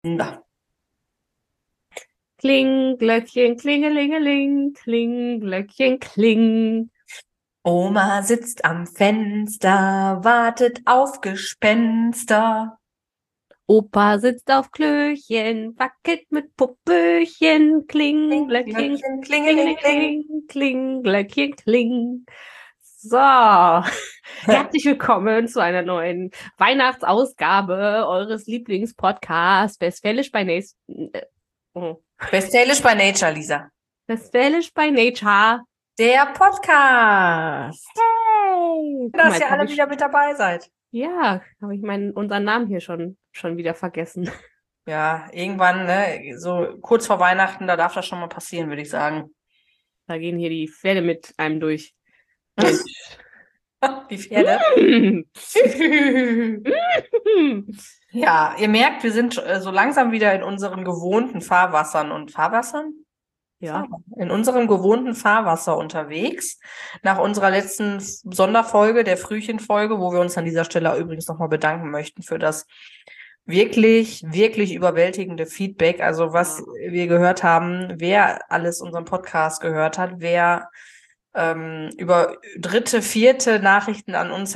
Na. Kling, Glöckchen, klingelingeling, kling, Glöckchen, kling. Oma sitzt am Fenster, wartet auf Gespenster. Opa sitzt auf Klöchen, wackelt mit Popöchen, kling, Kling, Glöckchen, Glöckchen, klingelingeling. klingelingeling, kling, Glöckchen, kling. So, herzlich willkommen zu einer neuen Weihnachtsausgabe eures Lieblingspodcasts Westfälisch bei Westfälisch by Nature, Lisa. Westfälisch bei Nature. Der Podcast. Hey, guck mal, Dass jetzt ihr habe alle ich wieder mit dabei seid. Ja, habe ich unseren Namen hier schon wieder vergessen. Ja, irgendwann, ne, so kurz vor Weihnachten, da darf das schon mal passieren, würde ich sagen. Da gehen hier die Pferde mit einem durch. Mensch. Die Pferde. Ja, ihr merkt, wir sind so langsam wieder in unseren gewohnten Fahrwassern und Fahrwassern? Ja. In unserem gewohnten Fahrwasser unterwegs. Nach unserer letzten Sonderfolge, der Frühchenfolge, wo wir uns an dieser Stelle übrigens nochmal bedanken möchten für das wirklich, wirklich überwältigende Feedback. Also was wir gehört haben, wer alles unseren Podcast gehört hat, wer über dritte, vierte Nachrichten an uns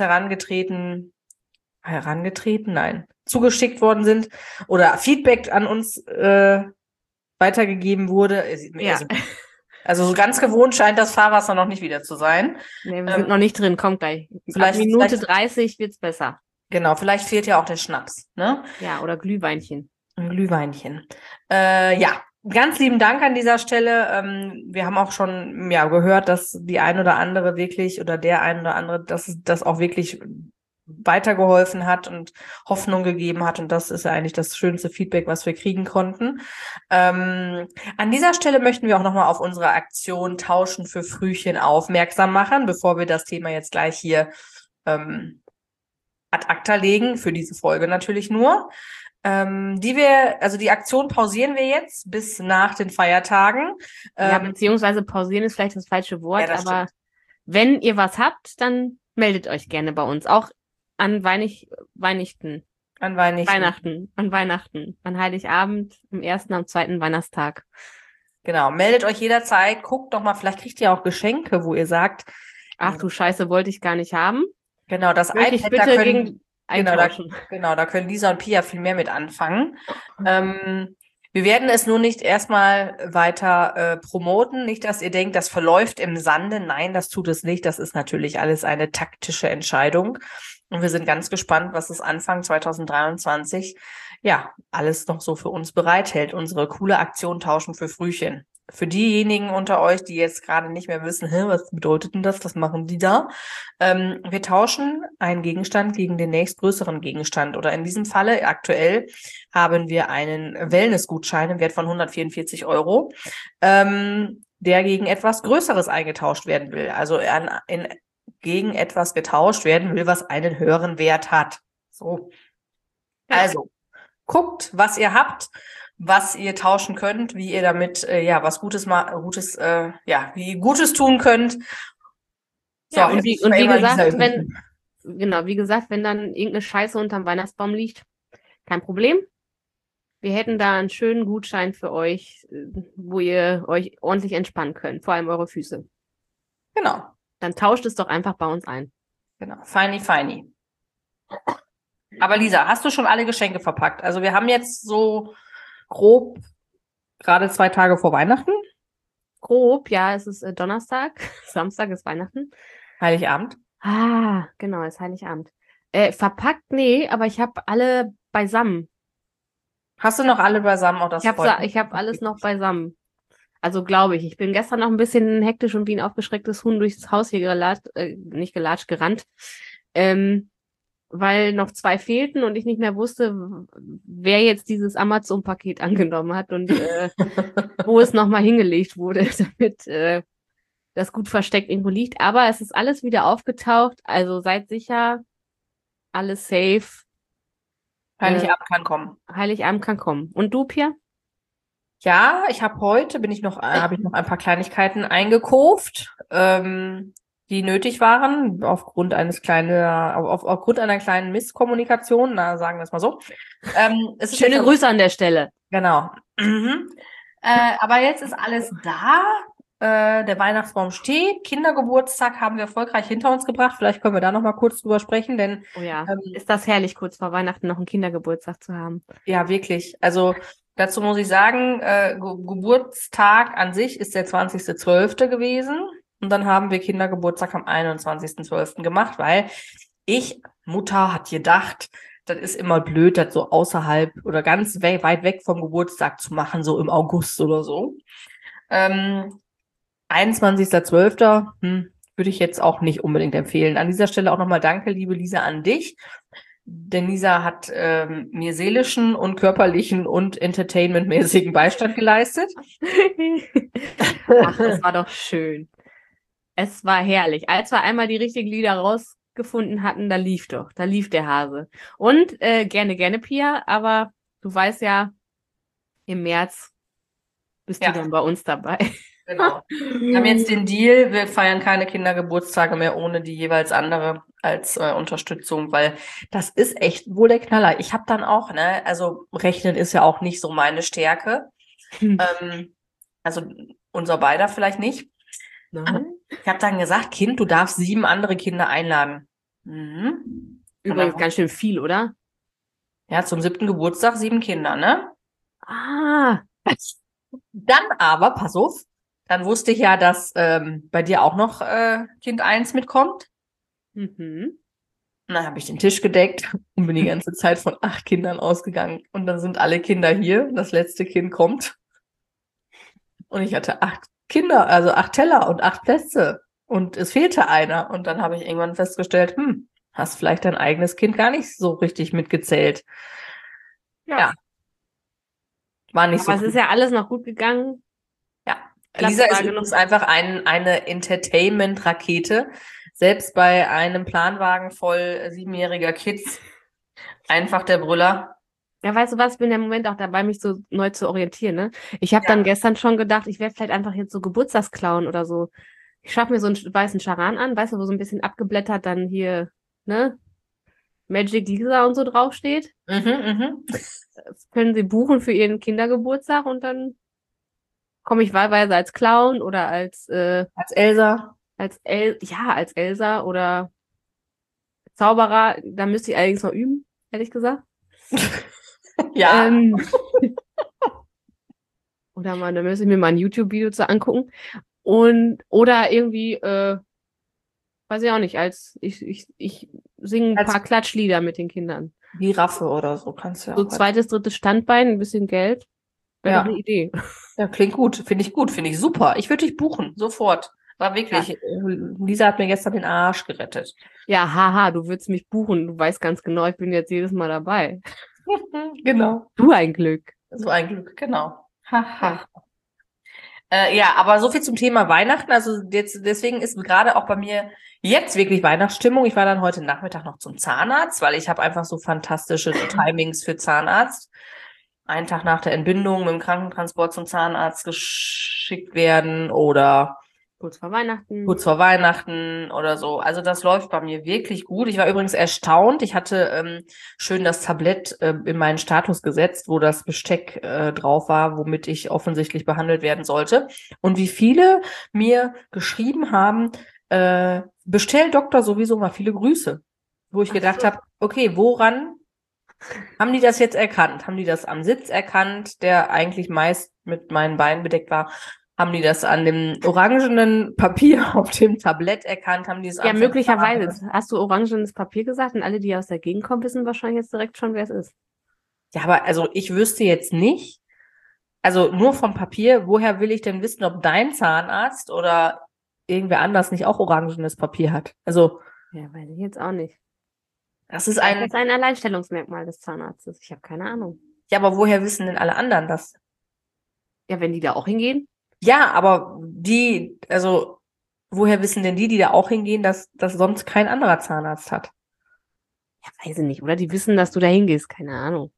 nein, zugeschickt worden sind oder Feedback an uns weitergegeben wurde. Ja. Also so ganz gewohnt scheint das Fahrwasser noch nicht wieder zu sein. Nee, wir sind Ähm, noch nicht drin. Kommt gleich. Ab Minute vielleicht, 30 wird's besser. genau, vielleicht fehlt ja auch der Schnaps, ne? Ja, oder Glühweinchen. Ein Glühweinchen. Ja, ganz lieben Dank an dieser Stelle. Wir haben auch schon ja gehört, dass die ein oder andere wirklich oder der ein oder andere, dass es das auch wirklich weitergeholfen hat und Hoffnung gegeben hat. Und das ist ja eigentlich das schönste Feedback, was wir kriegen konnten. An dieser Stelle möchten wir auch nochmal auf unsere Aktion Tauschen für Frühchen aufmerksam machen, bevor wir das Thema jetzt gleich hier ad acta legen, für diese Folge natürlich nur. Also die Aktion pausieren wir jetzt bis nach den Feiertagen. Ja, beziehungsweise pausieren ist vielleicht das falsche Ja, Wort, das aber stimmt. wenn ihr was habt, dann meldet euch gerne bei uns. Auch an Weihnachten, An Weihnachten. Weihnachten, an Heiligabend, am ersten, am zweiten Weihnachtstag. Genau. Meldet euch jederzeit. Guckt doch mal, vielleicht kriegt ihr auch Geschenke, wo ihr sagt, Ach du Scheiße, wollte ich gar nicht haben. genau, das Möchte ich iPad, da bitte können, gegen genau, da, eintauschen. genau, da können Lisa und Pia viel mehr mit anfangen. Wir werden es nur nicht erstmal weiter promoten. Nicht, dass ihr denkt, das verläuft im Sande. Nein, das tut es nicht. Das ist natürlich alles eine taktische Entscheidung. Und wir sind ganz gespannt, was es Anfang 2023 ja alles noch so für uns bereithält. Unsere coole Aktion Tauschen für Frühchen. Für diejenigen unter euch, die jetzt gerade nicht mehr wissen, was bedeutet denn das? Was machen die da? Wir tauschen einen Gegenstand gegen den nächstgrößeren Gegenstand. Oder in diesem Falle aktuell haben wir einen Wellnessgutschein im Wert von 144 Euro, der gegen etwas Größeres eingetauscht werden will. Also gegen etwas getauscht werden will, was einen höheren Wert hat. So. Genau. Also, guckt, was ihr habt, was ihr tauschen könnt, wie ihr damit ja was wie Gutes tun könnt. So, Ja, jetzt muss ich und mal wie immer Lisa gesagt, rufen. wie gesagt, wenn dann irgendeine Scheiße unterm Weihnachtsbaum liegt, kein Problem. Wir hätten da einen schönen Gutschein für euch, wo ihr euch ordentlich entspannen könnt, vor allem eure Füße. Genau, Dann tauscht es doch einfach bei uns ein. genau. Feini, feini. Aber Lisa, hast du schon alle Geschenke verpackt? Also wir haben jetzt so grob gerade 2 Tage vor Weihnachten, Grob, ja, es ist Donnerstag, Samstag ist Weihnachten. Heiligabend. Ah, genau, ist Heiligabend. Verpackt, nee, aber ich habe alle beisammen. Hast du noch alle beisammen? Auch das freut mich. Ich hab alles noch beisammen. Also glaube ich. Ich bin gestern noch ein bisschen hektisch und wie ein aufgeschrecktes Huhn durchs Haus hier nicht gelatscht, gerannt. Ähm, weil noch zwei fehlten und ich nicht mehr wusste, wer jetzt dieses Amazon-Paket angenommen hat und wo es nochmal hingelegt wurde, damit das gut versteckt irgendwo liegt. Aber es ist alles wieder aufgetaucht, also seid sicher, alles safe. Äh, Heiligabend kann kommen. Heiligabend kann kommen. Und du, Pia? Ja, habe ich noch ein paar Kleinigkeiten eingekauft. die nötig waren, aufgrund aufgrund einer kleinen Misskommunikation, sagen wir es mal so. Es ist Schöne Grüße an der Stelle. Genau. Mhm. Aber jetzt ist alles da. Der Weihnachtsbaum steht. Kindergeburtstag haben wir erfolgreich hinter uns gebracht. Vielleicht können wir da noch mal kurz drüber sprechen, denn Oh ja, ist das herrlich, kurz vor Weihnachten noch einen Kindergeburtstag zu haben. ja, wirklich. Also dazu muss ich sagen, Geburtstag an sich ist der 20.12. gewesen. Und dann haben wir Kindergeburtstag am 21.12. gemacht, weil Mutter, hat gedacht, das ist immer blöd, das so außerhalb oder ganz weit weg vom Geburtstag zu machen, so im August oder so. 21.12. Würde ich jetzt auch nicht unbedingt empfehlen. An dieser Stelle auch nochmal danke, liebe Lisa, an dich. Denn Lisa hat mir seelischen und körperlichen und entertainmentmäßigen Beistand geleistet. Ach, das war doch schön. Es war herrlich. Als wir einmal die richtigen Lieder rausgefunden hatten, da lief der Hase. Und gerne, Pia, aber du weißt ja, im März bist du dann bei uns dabei. Genau. Wir haben jetzt den Deal, wir feiern keine Kindergeburtstage mehr ohne die jeweils andere als Unterstützung, weil das ist echt wohl der Knaller. Ich habe dann auch, also Rechnen ist ja auch nicht so meine Stärke. Also unser beider vielleicht nicht. Nein. Ich habe dann gesagt, Kind, du darfst 7 andere Kinder einladen. Mhm. Übrigens ganz schön viel, oder? Ja, zum 7. Geburtstag 7 Kinder, ne? Ah. Dann aber, pass auf, dann wusste ich ja, dass bei dir auch noch Kind 1 mitkommt. Mhm. Und dann habe ich den Tisch gedeckt und bin die ganze Zeit von 8 Kindern ausgegangen. Und dann sind alle Kinder hier. Das letzte Kind kommt. Und ich hatte 8 Kinder, also 8 Teller und 8 Plätze. Und es fehlte einer. Und dann habe ich irgendwann festgestellt, hast vielleicht dein eigenes Kind gar nicht so richtig mitgezählt. Ja. War nicht so. Aber es ist ja alles noch gut gegangen. Ja. Lisa ist übrigens einfach eine Entertainment-Rakete. Selbst bei einem Planwagen voll 7-jähriger Kids. Einfach der Brüller. Ja, weißt du was, ich bin im Moment auch dabei, mich so neu zu orientieren, ne? Ich habe dann gestern schon gedacht, ich werde vielleicht einfach jetzt so Geburtstagsclown oder so. Ich schaffe mir so einen weißen Charan an, weißt du, wo so ein bisschen abgeblättert dann hier, ne? Magic Lisa und so draufsteht. Das können sie buchen für ihren Kindergeburtstag und dann komme ich wahlweise als Clown oder als Elsa. Als Elsa oder Zauberer. Da müsste ich allerdings noch üben, ehrlich gesagt. Ja. Oder da müsste ich mir mal ein YouTube-Video zu angucken. Oder irgendwie, weiß ich auch nicht, ich singe ein paar Klatschlieder mit den Kindern. Giraffe oder so kannst du ja auch. So zweites, drittes Standbein, ein bisschen Geld. Wäre doch eine Idee. Ja, klingt gut. Finde ich super. Ich würde dich buchen, sofort. War wirklich. Ja. Lisa hat mir gestern den Arsch gerettet. Ja, haha, du würdest mich buchen. Du weißt ganz genau, ich bin jetzt jedes Mal dabei. Genau. Du ein Glück. So ein Glück, genau. Haha. Ja, aber so viel zum Thema Weihnachten. Also deswegen ist gerade auch bei mir jetzt wirklich Weihnachtsstimmung. Ich war dann heute Nachmittag noch zum Zahnarzt, weil ich habe einfach so fantastische Timings für Zahnarzt. Einen Tag nach der Entbindung mit dem Krankentransport zum Zahnarzt geschickt werden oder kurz vor Weihnachten oder so. Also das läuft bei mir wirklich gut. Ich war übrigens erstaunt. Ich hatte schön das Tablett in meinen Status gesetzt, wo das Besteck drauf war, womit ich offensichtlich behandelt werden sollte. Und wie viele mir geschrieben haben, bestell Doktor sowieso mal viele Grüße. Wo ich gedacht habe, okay, woran haben die das jetzt erkannt? Haben die das am Sitz erkannt, der eigentlich meist mit meinen Beinen bedeckt war? Haben die das an dem orangenen Papier auf dem Tablett erkannt? Haben die es möglicherweise. Hast du orangenes Papier gesagt? Und alle, die aus der Gegend kommen, wissen wahrscheinlich jetzt direkt schon, wer es ist. Ja, aber also ich wüsste jetzt nicht, also nur vom Papier, woher will ich denn wissen, ob dein Zahnarzt oder irgendwer anders nicht auch orangenes Papier hat? Also. Ja, weiß ich jetzt auch nicht. Das ist ein Alleinstellungsmerkmal des Zahnarztes. Ich habe keine Ahnung. Ja, aber woher wissen denn alle anderen das? Ja, wenn die da auch hingehen? Ja, aber woher wissen denn die da auch hingehen, dass das sonst kein anderer Zahnarzt hat? Ja, weiß ich nicht. Oder die wissen, dass du da hingehst. Keine Ahnung.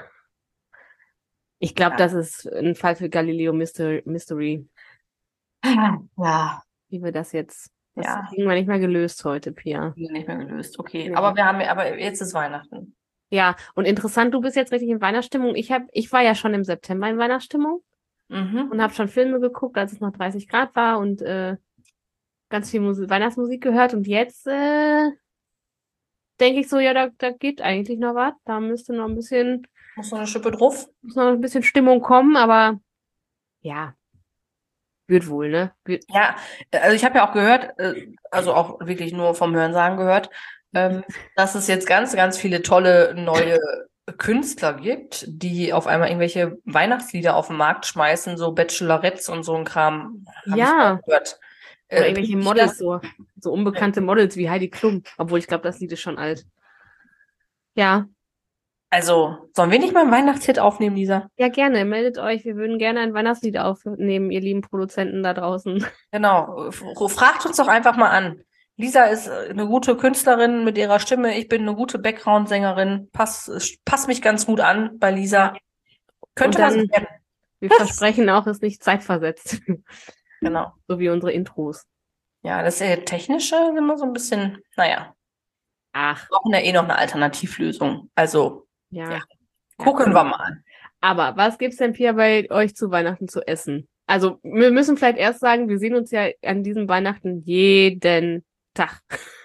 Ich glaube, das ist ein Fall für Galileo Mystery. Ja. Wie wir das jetzt Das Ja, kriegen wir nicht mehr gelöst heute, Pia. nicht mehr gelöst. Okay, Nee. aber jetzt ist Weihnachten. Ja, und interessant, du bist jetzt richtig in Weihnachtsstimmung. Ich war ja schon im September in Weihnachtsstimmung und Mhm. habe schon Filme geguckt, als es noch 30 Grad war und ganz viel Weihnachtsmusik gehört. Und jetzt denke ich so, ja, da geht eigentlich noch was. Da Muss noch eine Schippe drauf? muss noch ein bisschen Stimmung kommen, aber ja, wird wohl, ne? Ja, also ich habe ja auch gehört, also auch wirklich nur vom Hörensagen gehört, ähm, dass es jetzt ganz, ganz viele tolle neue Künstler gibt, die auf einmal irgendwelche Weihnachtslieder auf den Markt schmeißen, so Bachelorettes und so ein Kram, habe ich auch Ja, gehört. oder Finde irgendwelche ich das? Models, so unbekannte Models wie Heidi Klum. Obwohl ich glaube, das Lied ist schon alt. Ja, Also, sollen wir nicht mal einen Weihnachtshit aufnehmen, Lisa? ja, gerne. Meldet euch. Wir würden gerne ein Weihnachtslied aufnehmen, ihr lieben Produzenten da draußen. Genau, fragt uns doch einfach mal an. Lisa ist eine gute Künstlerin mit ihrer Stimme. Ich bin eine gute Background-Sängerin. Pass mich ganz gut an bei Lisa. Und Könnte was dann, werden. wir versprechen auch, es ist nicht zeitversetzt. Genau. So wie unsere Intros. Ja, das Technische ist immer so ein bisschen, naja, Ach, wir brauchen ja eh noch eine Alternativlösung. Also, ja. ja, Ja, gucken wir mal. aber was gibt's denn, Pia, bei euch zu Weihnachten zu essen? Also, wir müssen vielleicht erst sagen, wir sehen uns ja an diesem Weihnachten jeden Tag.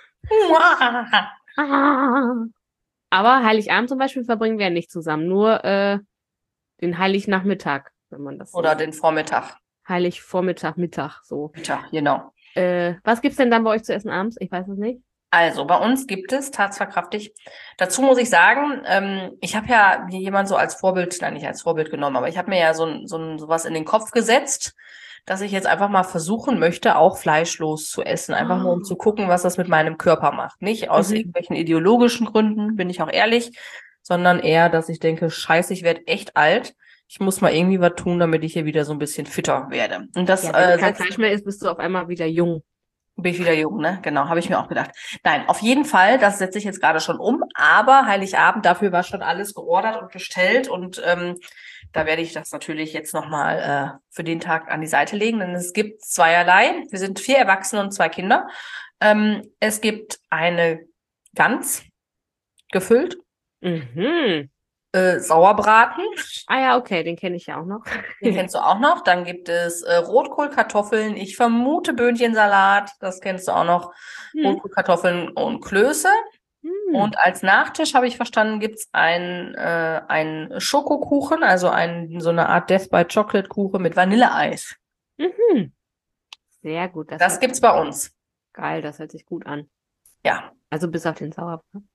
Aber Heiligabend zum Beispiel verbringen wir ja nicht zusammen, nur den Heilignachmittag, wenn man das so Oder sagt. den Vormittag. Heiligvormittag, Mittag, so. Mittag, genau. Was gibt's denn dann bei euch zu essen abends? Ich weiß es nicht. Also, bei uns gibt es tatkräftig. Dazu muss ich sagen, ich habe ja mir jemand so als Vorbild, nein, nicht als Vorbild genommen, aber ich habe mir ja sowas in den Kopf gesetzt, dass ich jetzt einfach mal versuchen möchte, auch fleischlos zu essen. Einfach nur, um zu gucken, was das mit meinem Körper macht. Nicht aus Mhm. irgendwelchen ideologischen Gründen, bin ich auch ehrlich, sondern eher, dass ich denke, scheiße, ich werde echt alt. Ich muss mal irgendwie was tun, damit ich hier wieder so ein bisschen fitter werde. Und das Ja, wenn du kein Fleisch mehr isst, bist du auf einmal wieder jung. bin ich wieder jung, ne? Genau, habe ich mir auch gedacht. Nein, auf jeden Fall, das setze ich jetzt gerade schon um, aber Heiligabend, dafür war schon alles geordert und bestellt und da werde ich das natürlich jetzt nochmal für den Tag an die Seite legen, denn es gibt zweierlei. Wir sind 4 Erwachsene und 2 Kinder. Es gibt eine Gans gefüllt, Mhm. Sauerbraten, Ah ja, okay, den kenne ich ja auch noch. den kennst du auch noch. Dann gibt es Rotkohl, Kartoffeln, ich vermute Böhnchensalat, das kennst du auch noch. Hm. Rotkohl, Kartoffeln und Klöße. Hm. Und als Nachtisch habe ich verstanden, gibt's ein Schokokuchen, also so eine Art Death by Chocolate Kuchen mit Vanilleeis. Mhm. Sehr gut, Das gibt's bei uns. geil, das hört sich gut an. Ja. Also bis auf den Sauerbraten.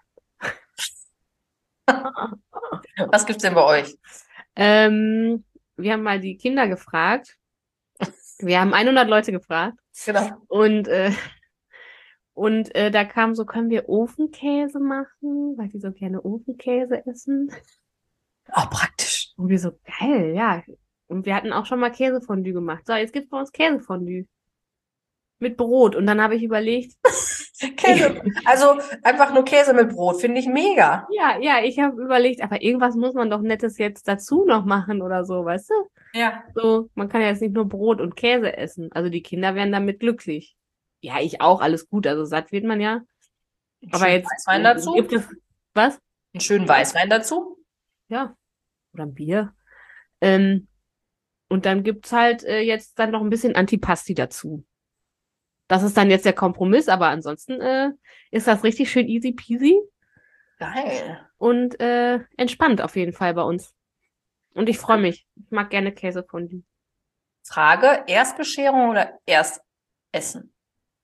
Was gibt's denn bei euch? Ähm, wir haben mal die Kinder gefragt. Wir haben 100 Leute gefragt Genau. und da kam so, können wir Ofenkäse machen, weil die so gerne Ofenkäse essen. Auch praktisch. Und wir so, geil, ja. Und wir hatten auch schon mal Käsefondue gemacht. So, jetzt gibt's bei uns Käsefondue. Mit Brot. Und dann habe ich überlegt, Käse. Also einfach nur Käse mit Brot, finde ich mega. ja, ich habe überlegt, aber irgendwas muss man doch Nettes jetzt dazu noch machen oder so, weißt du? Ja. So, man kann ja jetzt nicht nur Brot und Käse essen. Also die Kinder werden damit glücklich. Ja, ich auch, alles gut. Also satt wird man ja. Einen Aber schönen jetzt Weißwein dazu. gibt es, was? Einen schönen Weißwein dazu. Ja, oder ein Bier. Und dann gibt's halt jetzt dann noch ein bisschen Antipasti dazu. Das ist dann jetzt der Kompromiss, aber ansonsten ist das richtig schön easy peasy Geil. und entspannt auf jeden Fall bei uns. Und ich freue mich. Ich mag gerne Käsefondue. Frage, Erstbescherung oder Erstessen?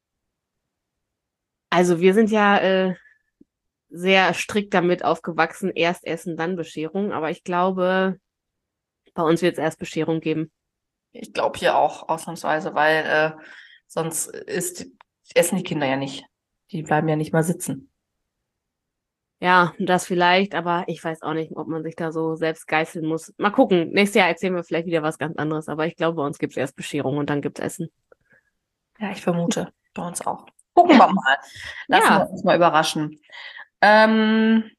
Also wir sind ja sehr strikt damit aufgewachsen, erst Essen, dann Bescherung. Aber ich glaube, bei uns wird es erst Bescherung geben. Ich glaube hier auch ausnahmsweise, weil sonst essen die Kinder ja nicht. Die bleiben ja nicht mal sitzen. Ja, das vielleicht, aber ich weiß auch nicht, ob man sich da so selbst geißeln muss. Mal gucken. Nächstes Jahr erzählen wir vielleicht wieder was ganz anderes. Aber ich glaube, bei uns gibt's erst Bescherung und dann gibt's Essen. Ja, ich vermute, bei uns auch. Gucken wir mal. Lassen wir Ja, uns mal überraschen. Ähm,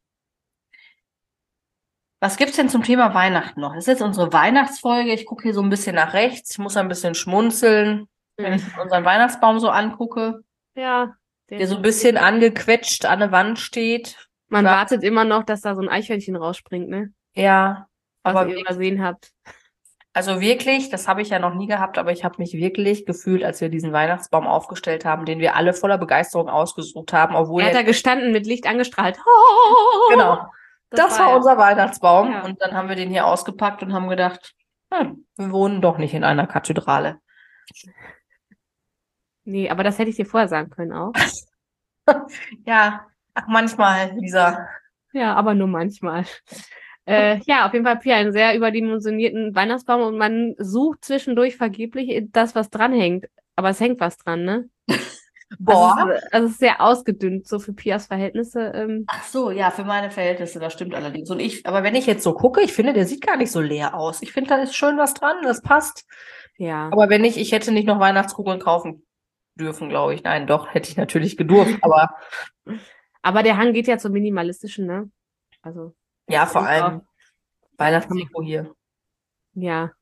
Was gibt's denn zum Thema Weihnachten noch? Das ist jetzt unsere Weihnachtsfolge. Ich gucke hier so ein bisschen nach rechts. Ich muss ein bisschen schmunzeln. Wenn ich unseren Weihnachtsbaum so angucke, Ja. der so ein bisschen angequetscht an der Wand steht. Man Ja, wartet immer noch, dass da so ein Eichhörnchen rausspringt, ne? ja, Was aber ihr übersehen habt. also wirklich, das habe ich ja noch nie gehabt, aber ich habe mich wirklich gefühlt, als wir diesen Weihnachtsbaum aufgestellt haben, den wir alle voller Begeisterung ausgesucht haben, obwohl Er hat er da gestanden mit Licht angestrahlt. Oh, genau, das war er. unser Weihnachtsbaum. Ja. Und dann haben wir den hier ausgepackt und haben gedacht, wir wohnen doch nicht in einer Kathedrale. Nee, aber das hätte ich dir vorher sagen können auch. Ja, ach, manchmal, Lisa. Ja, aber nur manchmal. Ja, auf jeden Fall Pia, einen sehr überdimensionierten Weihnachtsbaum und man sucht zwischendurch vergeblich das, was dranhängt. Aber es hängt was dran, ne? Boah. Also es ist sehr ausgedünnt, so für Pias Verhältnisse. Ach so, ja, für meine Verhältnisse, das stimmt allerdings. Aber wenn ich jetzt so gucke, ich finde, der sieht gar nicht so leer aus. Ich finde, da ist schön was dran, das passt. Ja. Aber wenn ich hätte nicht noch Weihnachtskugeln kaufen dürfen, glaube ich. Nein, doch, hätte ich natürlich gedurft, aber Aber der Hang geht ja zum Minimalistischen, ne? Also, ja, das vor ist auch, allem Weihnachtsdeko hier. ja,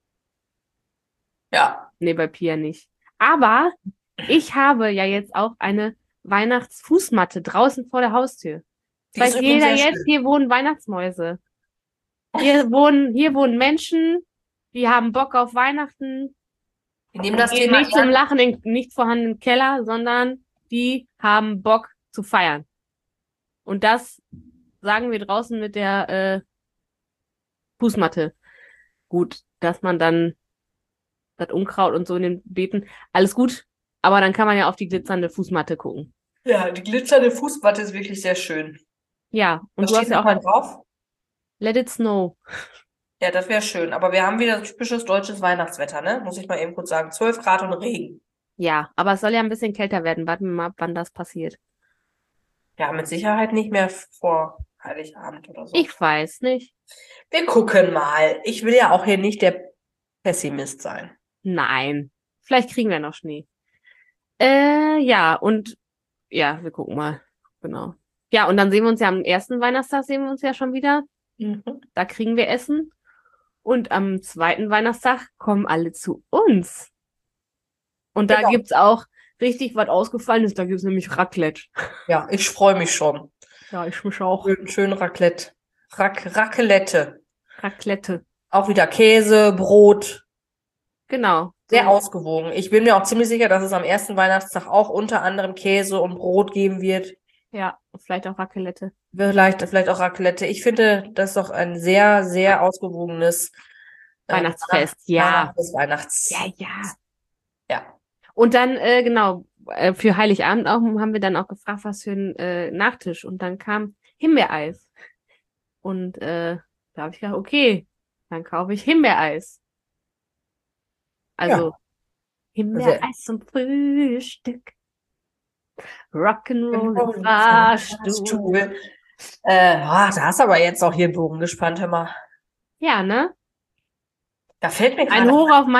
Ja. nee, bei Pia nicht. Aber ich habe ja jetzt auch eine Weihnachtsfußmatte draußen vor der Haustür. Die ist Weiß übrigens jeder sehr jetzt, schön. hier wohnen Weihnachtsmäuse. Hier wohnen Menschen, die haben Bock auf Weihnachten. Wir nehmen Die das gehen Thema nicht zum ernst. Lachen in nicht vorhandenen Keller, sondern die haben Bock zu feiern. Und das sagen wir draußen mit der Fußmatte. Gut, dass man dann das Unkraut und so in den Beeten, alles gut, aber dann kann man ja auf die glitzernde Fußmatte gucken. Ja, die glitzernde Fußmatte ist wirklich sehr schön. Ja, und Was du hast steht ja auch nochmal drauf? Let it snow. Ja, das wäre schön. Aber wir haben wieder typisches deutsches Weihnachtswetter, ne? Muss ich mal eben kurz sagen. 12 Grad und Regen. Ja, aber es soll ja ein bisschen kälter werden. Warten wir mal ab, wann das passiert. Ja, mit Sicherheit nicht mehr vor Heiligabend oder so. Ich weiß nicht. Wir gucken mal. Ich will ja auch hier nicht der Pessimist sein. Nein. Vielleicht kriegen wir noch Schnee. Ja, und ja, wir gucken mal. Genau. Ja, und dann sehen wir uns ja am ersten Weihnachtstag sehen wir uns ja schon wieder. Mhm. Da kriegen wir Essen. Und am zweiten Weihnachtstag kommen alle zu uns. Und da Genau. gibt's auch richtig was Ausgefallenes. Da gibt's nämlich Raclette. Ja, ich freue mich schon. Ja, ich mich auch. Schön Raclette. Raclette. Raclette. Auch wieder Käse, Brot. Genau. Sehr So. ausgewogen. Ich bin mir auch ziemlich sicher, dass es am ersten Weihnachtstag auch unter anderem Käse und Brot geben wird. Ja, vielleicht auch Raclette. Vielleicht auch Raclette. Ich finde, das ist doch ein sehr, sehr ausgewogenes Weihnachtsfest, ja. Weihnachts. Ja, ja. Ja. Und dann, genau, für Heiligabend auch haben wir dann auch gefragt, was für ein Nachtisch. Und dann kam Himbeereis. Und da habe ich gedacht, okay, dann kaufe ich Himbeereis. Also Himbeereis zum Frühstück. Rock'n'Roll Fahrstuhl. Da hast du aber jetzt auch hier einen Bogen gespannt, hör mal. Ja, ne? Da fällt mir Ein gerade Hoch auf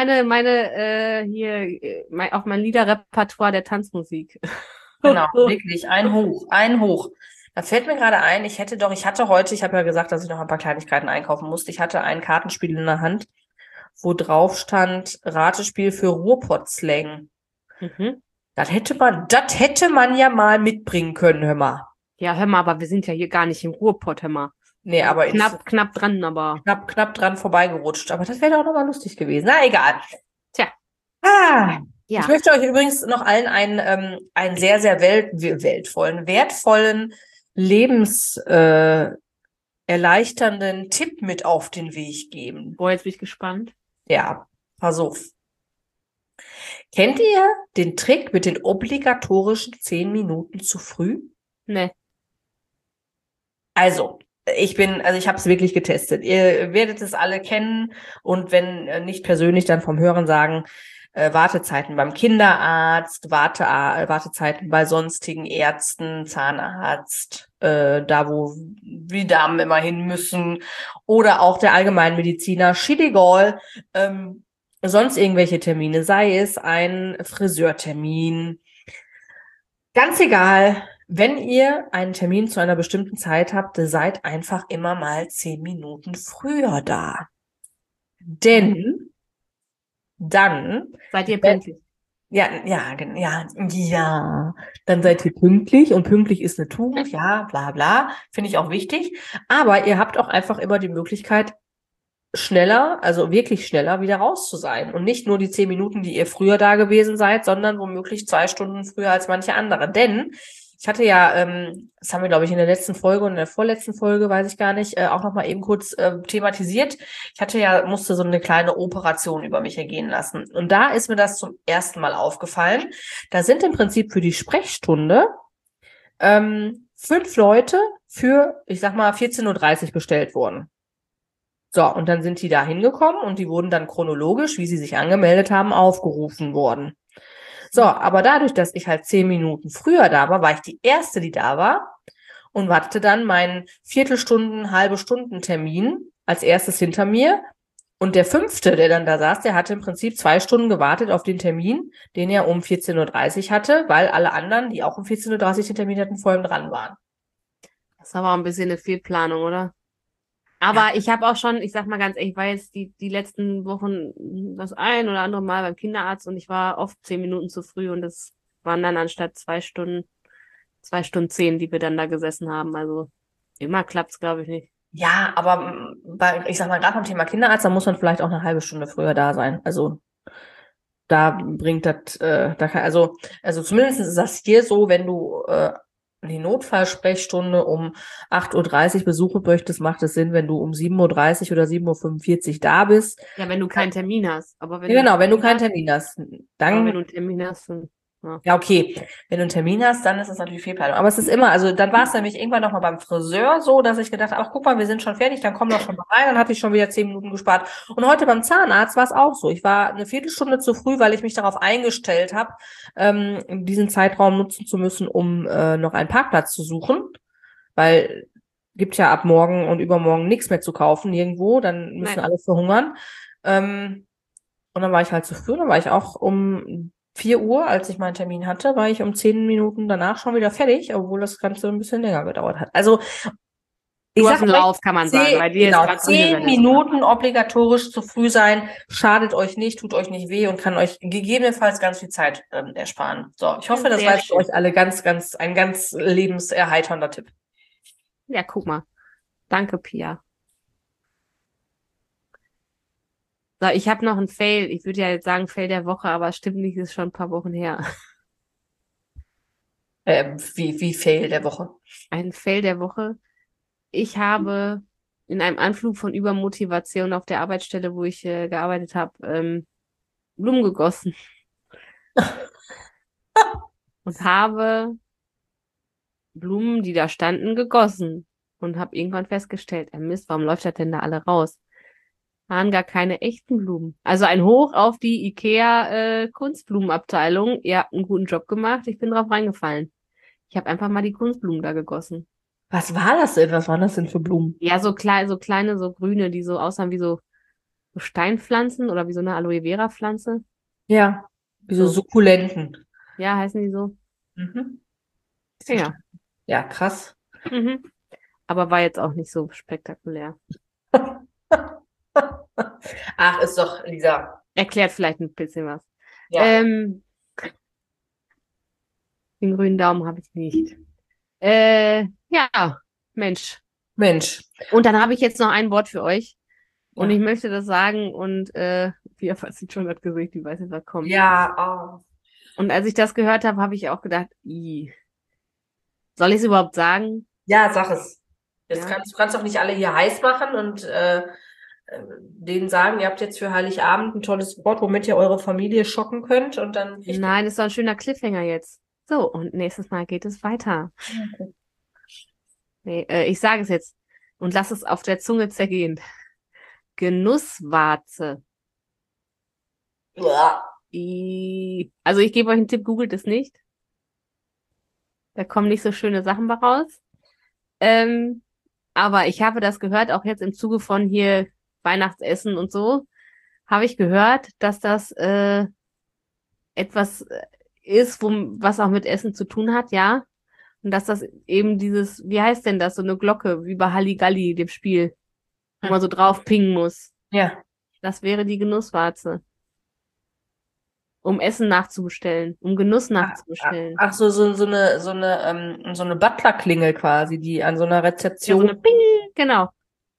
auf mein Liederrepertoire der Tanzmusik. genau, wirklich, ein Hoch. Da fällt mir gerade ein, ich hatte heute, ich habe ja gesagt, dass ich noch ein paar Kleinigkeiten einkaufen musste. Ich hatte ein Kartenspiel in der Hand, wo drauf stand, Ratespiel für Ruhrpott-Slang. Mhm. Das hätte man ja mal mitbringen können, hör mal. Ja, hör mal, aber wir sind ja hier gar nicht im Ruhrpott, hör mal. Nee, aber Knapp dran, aber. knapp dran vorbeigerutscht. Aber das wäre doch nochmal lustig gewesen. Na, egal. Tja. Ja. Ja. Ich möchte euch übrigens noch allen einen sehr, sehr wertvollen, erleichternden Tipp mit auf den Weg geben. Boah, jetzt bin ich gespannt. Ja, pass auf. Kennt ihr den Trick mit den obligatorischen 10 Minuten zu früh? Ne. Also, ich habe es wirklich getestet. Ihr werdet es alle kennen und wenn nicht persönlich, dann vom Hören sagen, Wartezeiten beim Kinderarzt, Wartezeiten bei sonstigen Ärzten, Zahnarzt, da wo die Damen immer hin müssen oder auch der Allgemeinmediziner, shit egal, sonst irgendwelche Termine, sei es ein Friseurtermin, ganz egal. Wenn ihr einen Termin zu einer bestimmten Zeit habt, seid einfach immer mal 10 Minuten früher da. Denn dann Seid ihr pünktlich? Ja, ja, ja, ja. Dann seid ihr pünktlich und pünktlich ist eine Tugend, ja, bla bla. Finde ich auch wichtig. Aber ihr habt auch einfach immer die Möglichkeit, schneller, also wirklich schneller wieder raus zu sein. Und nicht nur die 10 Minuten, die ihr früher da gewesen seid, sondern womöglich 2 Stunden früher als manche andere. Denn ich hatte ja, das haben wir, glaube ich, in der letzten Folge und in der vorletzten Folge, weiß ich gar nicht, auch noch mal eben kurz thematisiert. Ich hatte ja, musste so eine kleine Operation über mich ergehen lassen. Und da ist mir das zum ersten Mal aufgefallen. Da sind im Prinzip für die Sprechstunde 5 Leute für, ich sag mal, 14:30 Uhr bestellt worden. So, und dann sind die da hingekommen und die wurden dann chronologisch, wie sie sich angemeldet haben, aufgerufen worden. So, aber dadurch, dass ich halt 10 Minuten früher da war, war ich die Erste, die da war und hatte dann meinen Viertelstunden, halbe Stunden Termin als erstes hinter mir. Und der Fünfte, der dann da saß, der hatte im Prinzip 2 Stunden gewartet auf den Termin, den er um 14:30 Uhr hatte, weil alle anderen, die auch um 14:30 Uhr den Termin hatten, vor ihm dran waren. Das war aber auch ein bisschen eine Fehlplanung, oder? Ja. Aber ich habe auch schon, ich sag mal ganz ehrlich, ich war jetzt die letzten Wochen das ein oder andere Mal beim Kinderarzt und ich war oft 10 Minuten zu früh und das waren dann anstatt 2 Stunden, 2 Stunden 10, die wir dann da gesessen haben. Also immer klappt's, glaube ich, nicht. Ja, aber ich sag mal, gerade beim Thema Kinderarzt, da muss man vielleicht auch eine halbe Stunde früher da sein. Also da bringt das, also zumindest ist das hier so, wenn du die Notfallsprechstunde um 8:30 Uhr besuchen möchtest, macht es Sinn, wenn du um 7:30 Uhr oder 7:45 Uhr da bist. Ja, wenn du keinen Termin hast. Aber wenn Ja, du einen genau, wenn du Termin keinen hast, Termin hast, aber wenn dann du einen Termin hast, dann, ja. ja, okay. Wenn du einen Termin hast, dann ist es natürlich Fehlplanung. Aber es ist immer, also dann war es nämlich irgendwann noch mal beim Friseur so, dass ich gedacht habe, ach guck mal, wir sind schon fertig, dann komm doch schon mal rein, dann hatte ich schon wieder 10 Minuten gespart. Und heute beim Zahnarzt war es auch so. Ich war eine Viertelstunde zu früh, weil ich mich darauf eingestellt habe, diesen Zeitraum nutzen zu müssen, um noch einen Parkplatz zu suchen. Weil gibt ja ab morgen und übermorgen nichts mehr zu kaufen irgendwo, dann müssen Nein. alle verhungern. Und dann war ich halt zu früh, dann war ich auch um 4 Uhr, als ich meinen Termin hatte, war ich um 10 Minuten danach schon wieder fertig, obwohl das Ganze ein bisschen länger gedauert hat. Also, ich Du hast sag einen euch, Lauf, kann man sagen, weil dir ist genau, gerade grüne zehn Welle super. Minuten obligatorisch zu früh sein, schadet euch nicht, tut euch nicht weh und kann euch gegebenenfalls ganz viel Zeit ersparen. So, ich hoffe, Ja, das war sehr jetzt für schön. euch alle ein ganz lebenserheiternder Tipp. Ja, guck mal. Danke, Pia. So, ich habe noch einen Fail. Ich würde ja jetzt sagen Fail der Woche, aber es stimmt nicht, ist schon ein paar Wochen her. Wie Fail der Woche. Ein Fail der Woche. Ich habe in einem Anflug von Übermotivation auf der Arbeitsstelle, wo ich gearbeitet habe, Blumen gegossen und habe Blumen, die da standen, gegossen und habe irgendwann festgestellt, Mist, warum läuft das denn da alle raus? Waren gar keine echten Blumen. Also ein Hoch auf die IKEA Kunstblumenabteilung. Ihr habt einen guten Job gemacht. Ich bin drauf reingefallen. Ich habe einfach mal die Kunstblumen da gegossen. Was war das denn? Was waren das denn für Blumen? Ja, so kleine, so grüne, die so aussahen wie so Steinpflanzen oder wie so eine Aloe Vera Pflanze. Ja, diese So. Sukkulenten. Ja, heißen die so? Mhm. Ja. Ja, krass. Mhm. Aber war jetzt auch nicht so spektakulär. Ach, ist doch, Lisa. Erklärt vielleicht ein bisschen was. Ja. Ähm, den grünen Daumen habe ich nicht. Ja, Mensch. Mensch. Und dann habe ich jetzt noch ein Wort für euch. Und ich Ja. möchte das sagen und Pia verzieht schon das Gesicht, die weiß nicht, was kommt. Ja, oh. Und als ich das gehört habe, habe ich auch gedacht, ih, soll ich es überhaupt sagen? Ja, sag es. Ja. Du kannst doch nicht alle hier heiß machen und denen sagen, ihr habt jetzt für Heiligabend ein tolles Wort, womit ihr eure Familie schocken könnt und dann kriegt ihr. Nein, ist doch ein schöner Cliffhanger jetzt. So, und nächstes Mal geht es weiter. Okay. Nee, ich sage es jetzt und lass es auf der Zunge zergehen. Genusswarze. Uah. Also ich gebe euch einen Tipp, googelt es nicht. Da kommen nicht so schöne Sachen bei raus. Ähm, aber ich habe das gehört, auch jetzt im Zuge von hier Weihnachtsessen und so, habe ich gehört, dass das etwas ist, was auch mit Essen zu tun hat, ja. Und dass das eben dieses, wie heißt denn das, so eine Glocke, wie bei Halligalli, dem Spiel, wo man so drauf pingen muss. Ja. Das wäre die Genusswarze. um Essen nachzubestellen, um Genuss nachzubestellen. Ach so eine Butlerklingel quasi, die an so einer Ja, so Rezeption. eine Ping, genau.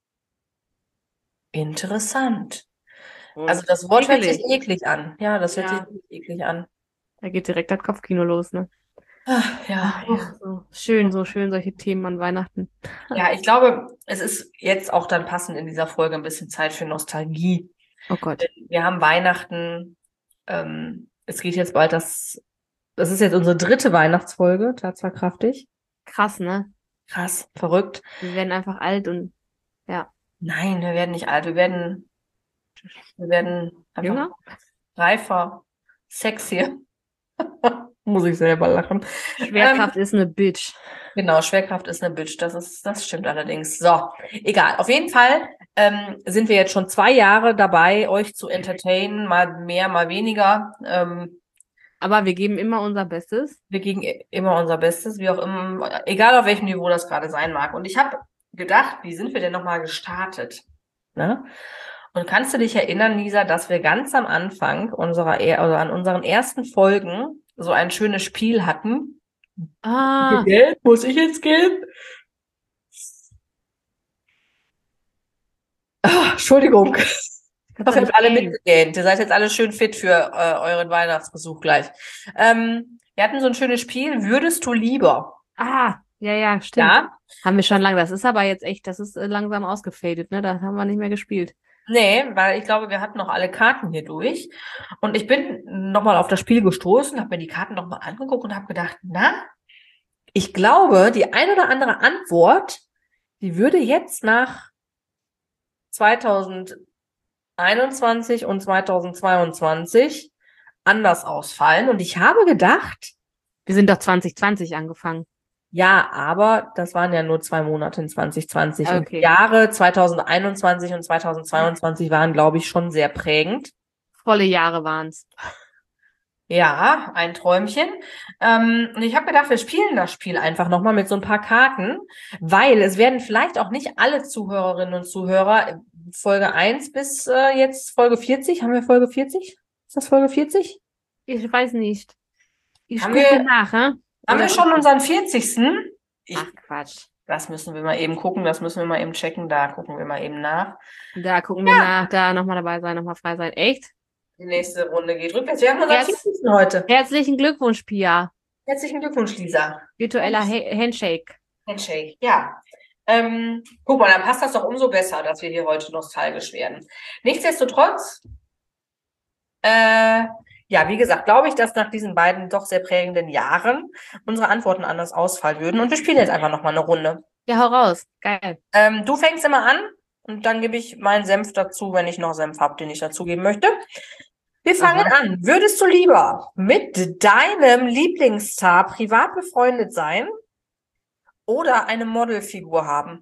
Interessant. Und Also das Wort hört sich ekelig. eklig an. Ja, das hört sich Ja, eklig an. da geht direkt das Kopfkino los, ne? Ja, Ach ja. ja, so schön solche Themen an Weihnachten. Ja, ich glaube, es ist jetzt auch dann passend in dieser Folge ein bisschen Zeit für Nostalgie. Oh Gott. Wir haben Weihnachten, es geht jetzt bald das ist jetzt unsere 3. Weihnachtsfolge, tatkräftig. Krass, ne? Krass, verrückt. Wir werden einfach alt und ja. Nein, wir werden nicht alt, wir werden einfach Jünger? reifer, sexier. Muss ich selber lachen. Schwerkraft ist eine Bitch. Genau, Schwerkraft ist eine Bitch, das stimmt allerdings. So, egal. Auf jeden Fall sind wir jetzt schon 2 Jahre dabei, euch zu entertainen, mal mehr, mal weniger. Aber wir geben immer unser Bestes. Wir geben immer unser Bestes, wie auch immer, egal auf welchem Niveau das gerade sein mag. Und ich habe gedacht, wie sind wir denn nochmal gestartet? Ne? Und kannst du dich erinnern, Lisa, dass wir ganz am Anfang an unseren ersten Folgen so ein schönes Spiel hatten? Ah, Geld? Muss ich jetzt gehen? Entschuldigung. Ich hoffe, ihr habt alle mitgegähnt. Ihr seid jetzt alle schön fit für euren Weihnachtsbesuch gleich. Wir hatten so ein schönes Spiel. Würdest du lieber? ja, stimmt. Ja? Haben wir schon lange. Das ist aber jetzt echt, das ist langsam ausgefadet, ne? Das haben wir nicht mehr gespielt. Nee, weil ich glaube, wir hatten noch alle Karten hier durch. Und ich bin nochmal auf das Spiel gestoßen, habe mir die Karten nochmal angeguckt und habe gedacht, na, ich glaube, die ein oder andere Antwort, die würde jetzt nach 2021 und 2022 anders ausfallen. Und ich habe gedacht, Wir sind doch 2020 angefangen. ja, aber das waren ja nur 2 Monate in 2020. Und die Okay. Jahre 2021 und 2022 waren, glaube ich, schon sehr prägend. Volle Jahre waren's. Ja, ein Träumchen. Und ich habe gedacht, wir spielen das Spiel einfach nochmal mit so ein paar Karten, weil es werden vielleicht auch nicht alle Zuhörerinnen und Zuhörer Folge 1 bis jetzt Folge 40. Haben wir Folge 40? Ist das Folge 40? Ich weiß nicht. Ich Haben gucke wir- nach, hä? Haben wir schon unseren 40.? Ach, Quatsch. Das müssen wir mal eben gucken, das müssen wir mal eben checken, da gucken wir mal eben nach. Da gucken wir nach, da nochmal dabei sein, nochmal frei sein. Echt? Die nächste Runde geht rückwärts. Wir haben unseren Ja. 40. heute. Herzlichen Glückwunsch, Pia. Herzlichen Glückwunsch, Lisa. Virtueller Handshake. Handshake, ja. Guck mal, dann passt das doch umso besser, dass wir hier heute nostalgisch werden. Nichtsdestotrotz, ja, wie gesagt, glaube ich, dass nach diesen beiden doch sehr prägenden Jahren unsere Antworten anders ausfallen würden. Und wir spielen jetzt einfach nochmal eine Runde. Ja, hau raus. Geil. Du fängst immer an und dann gebe ich meinen Senf dazu, wenn ich noch Senf habe, den ich dazugeben möchte. Wir fangen an. Würdest du lieber mit deinem Lieblingsstar privat befreundet sein oder eine Modelfigur haben?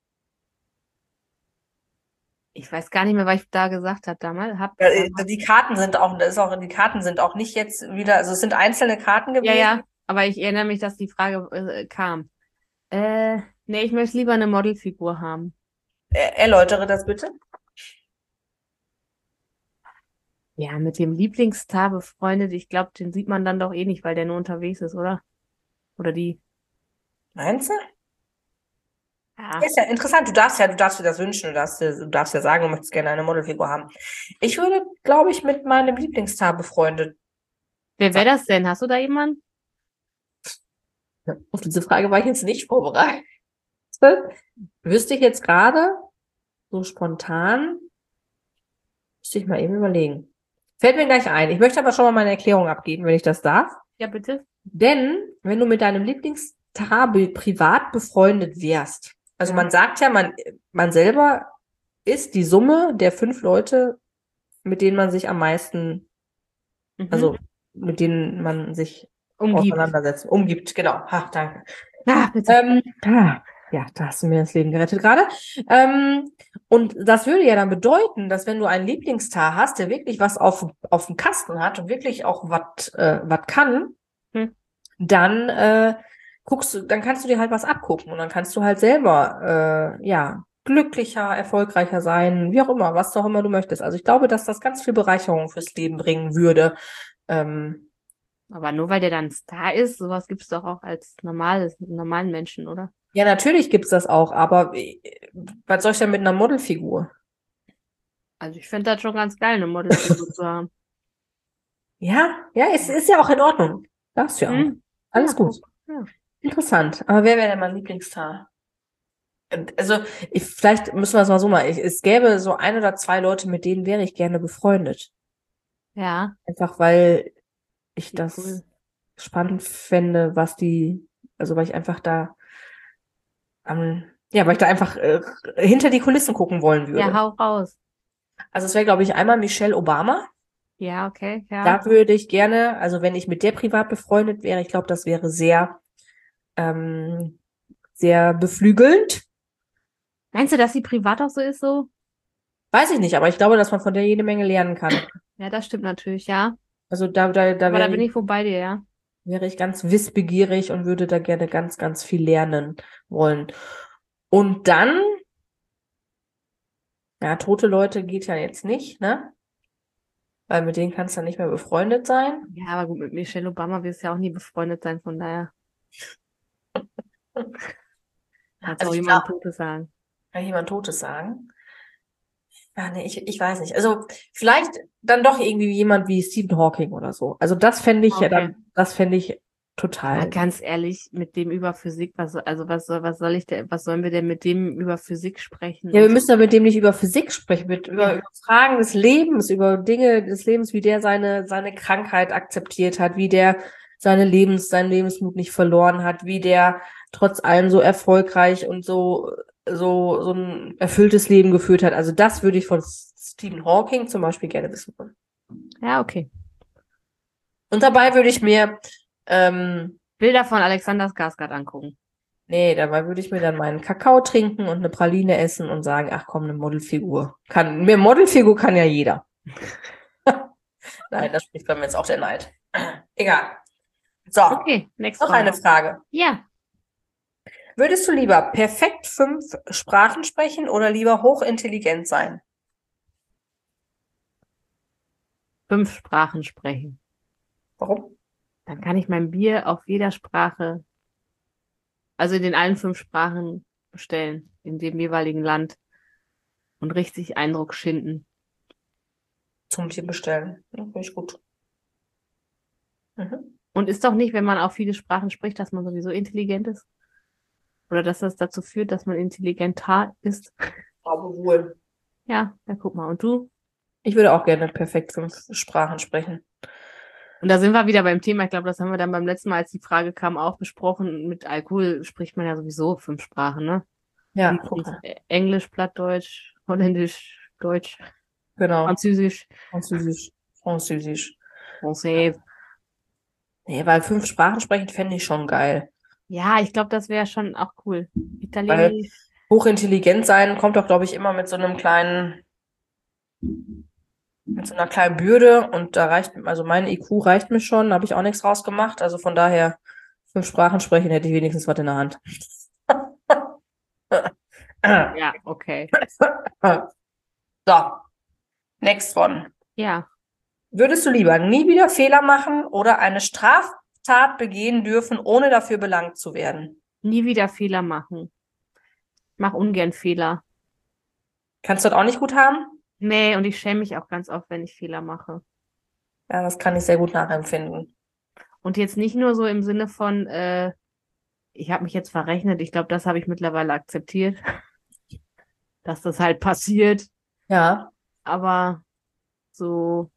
Ich weiß gar nicht mehr, was ich da gesagt habe damals. Die Karten sind auch nicht jetzt wieder, also es sind einzelne Karten gewesen. Ja, aber ich erinnere mich, dass die Frage kam. Nee, ich möchte lieber eine Modelfigur haben. Erläutere das bitte. Ja, mit dem Lieblingsstar befreundet. Ich glaube, den sieht man dann doch eh nicht, weil der nur unterwegs ist, oder? Oder die. Meinst du? Ja. Ist ja interessant. Du darfst dir das wünschen. Du darfst ja sagen, du möchtest gerne eine Modelfigur haben. Ich würde, glaube ich, mit meinem Lieblingsstar befreundet. Wer wäre das denn? Hast du da jemanden? Auf diese Frage war ich jetzt nicht vorbereitet. Wüsste ich jetzt gerade so spontan, müsste ich mal eben überlegen. Fällt mir gleich ein. Ich möchte aber schon mal meine Erklärung abgeben, wenn ich das darf. Ja, bitte. Denn wenn du mit deinem Lieblingsstar privat befreundet wärst, also man sagt ja, man selber ist die Summe der 5 Leute, mit denen man sich am meisten, also mit denen man sich umgibt, genau. Ach, danke. Ja, bitte. Ja, da hast du mir das Leben gerettet gerade. Und das würde ja dann bedeuten, dass wenn du einen Lieblingsstar hast, der wirklich was auf dem Kasten hat und wirklich auch was kann, dann dann kannst du dir halt was abgucken und dann kannst du halt selber glücklicher, erfolgreicher sein, wie auch immer, was auch immer du möchtest. Also ich glaube, dass das ganz viel Bereicherung fürs Leben bringen würde, Aber nur weil der dann Star ist, sowas gibt's doch auch als normalen Menschen, oder? Ja, natürlich gibt's das auch, aber was soll ich denn mit einer Modelfigur? Also ich finde das schon ganz geil, eine Modelfigur zu haben. Ja, ja, es ist ja auch in Ordnung. Darfst du ja auch. Hm? Ja, Alles gut. guck. Ja. Interessant. Aber wer wäre denn mein Lieblingsstar? Also, vielleicht müssen wir es mal so machen. Es gäbe so ein oder zwei Leute, mit denen wäre ich gerne befreundet. Ja, Einfach weil ich wie cool. das spannend fände, also weil ich einfach da, weil ich da einfach hinter die Kulissen gucken wollen Ja, würde. hau raus. Also es wäre, glaube ich, einmal Michelle Obama. Ja, okay, ja. Da würde ich gerne, also wenn ich mit der privat befreundet wäre, ich glaube, das wäre ähm, sehr beflügelnd. Meinst du, dass sie privat auch so ist, so? Weiß ich nicht, aber ich glaube, dass man von der jede Menge lernen kann. Ja, das stimmt natürlich, ja. Also da Aber da bin ich wohl bei dir, ja. wäre ich ganz wissbegierig und würde da gerne ganz, ganz viel lernen wollen. Und dann, ja, tote Leute geht ja jetzt nicht, ne? Weil mit denen kannst du dann nicht mehr befreundet sein. Ja, aber gut, mit Michelle Obama wirst du ja auch nie befreundet sein, von daher kannst du Also auch ich glaube, jemandem Totes sagen. kann ich jemand Totes sagen? Ja, nee, ich weiß nicht. Also vielleicht dann doch irgendwie jemand wie Stephen Hawking oder so. Also das fände ich ja Okay. dann, das fände ich Aber total. ganz ehrlich, mit dem über Physik, was sollen wir denn mit dem über Physik sprechen Ja, wir und so? müssen ja mit dem nicht über Physik sprechen, über Ja, Fragen des Lebens, über Dinge des Lebens, wie der seine Krankheit akzeptiert hat, wie der seinen Lebensmut nicht verloren hat, wie der trotz allem so erfolgreich und so ein erfülltes Leben geführt hat. Also das würde ich von Stephen Hawking zum Beispiel gerne wissen wollen. ja, okay. Und dabei würde ich mir, ähm, Bilder von Alexander Skarsgård angucken. dabei würde ich mir dann meinen Kakao trinken und eine Praline essen und sagen, ach komm, eine Modelfigur. Eine Modelfigur kann ja jeder. Nein, das spricht bei mir jetzt auch der Neid. Egal. So, Okay, next noch eine one. Frage. Ja, Würdest du lieber perfekt 5 Sprachen sprechen oder lieber hochintelligent sein? 5 Sprachen sprechen. Warum? Dann kann ich mein Bier auf jeder Sprache, also in den allen 5 Sprachen bestellen, in dem jeweiligen Land und richtig Eindruck schinden. Zum Tier bestellen. Ja, finde ich gut. Mhm. Und ist doch nicht, wenn man auch viele Sprachen spricht, dass man sowieso intelligent ist? Oder dass das dazu führt, dass man intelligenter ist? Aber wohl. Ja, ja, guck mal. Und du? Ich würde auch gerne perfekt 5 Sprachen sprechen. Und da sind wir wieder beim Thema. Ich glaube, das haben wir dann beim letzten Mal, als die Frage kam, auch besprochen. Mit Alkohol spricht man ja sowieso 5 Sprachen, ne? Ja, Mindestens okay. Englisch, Plattdeutsch, Holländisch, Deutsch, Genau. Französisch, Französisch. Französisch. Français. Nee, weil 5 Sprachen sprechen fände ich schon geil. Ja, ich glaube, das wäre schon auch cool. Weil Italienisch. hochintelligent sein kommt doch, glaube ich, immer mit so einer kleinen Bürde und da reicht, also mein IQ reicht mir schon, da habe ich auch nichts rausgemacht. Also von daher, 5 Sprachen sprechen hätte ich wenigstens was in der Hand. Ja, okay. So, next one. Ja, Würdest du lieber nie wieder Fehler machen oder eine Straftat begehen dürfen, ohne dafür belangt zu werden? nie wieder Fehler machen. Ich mache ungern Fehler. Kannst du das auch nicht gut haben? Nee, und ich schäme mich auch ganz oft, wenn ich Fehler mache. Ja, das kann ich sehr gut nachempfinden. Und jetzt nicht nur so im Sinne von, ich habe mich jetzt verrechnet. Ich glaube, das habe ich mittlerweile akzeptiert, dass das halt passiert. Ja, Aber so,